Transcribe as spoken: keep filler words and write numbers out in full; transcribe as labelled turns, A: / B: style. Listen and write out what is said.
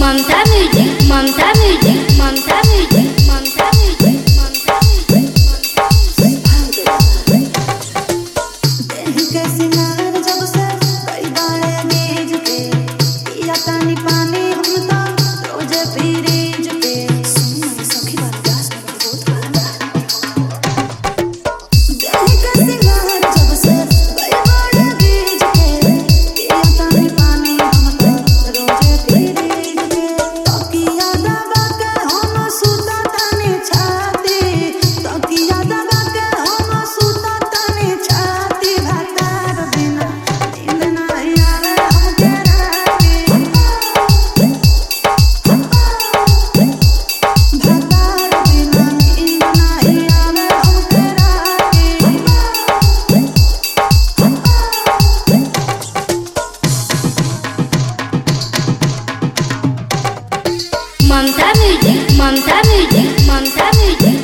A: Manta Music, Manta Music, Manta Music, Manta Music, Manta Music,
B: देह के सिंगार जब से कई बार गेज पे पिया तानी पानी हम तो रोजे फ्रिज पे सुन मेरी सखी बात दास में बहुत गाना देह के सिंगार जब से कई बार गेज पे पिया तानी पानी हम तो रोजे फ्रिज पे तकिया दबा के हम सुता तानी छाती तकिया दबा के हम सुता तानी छाती भातार बिना नींद नहीं आवे हमके राती भातार बिना नींद नहीं आवे हमके राती
A: Manta Music, Manta Music, Manta Music.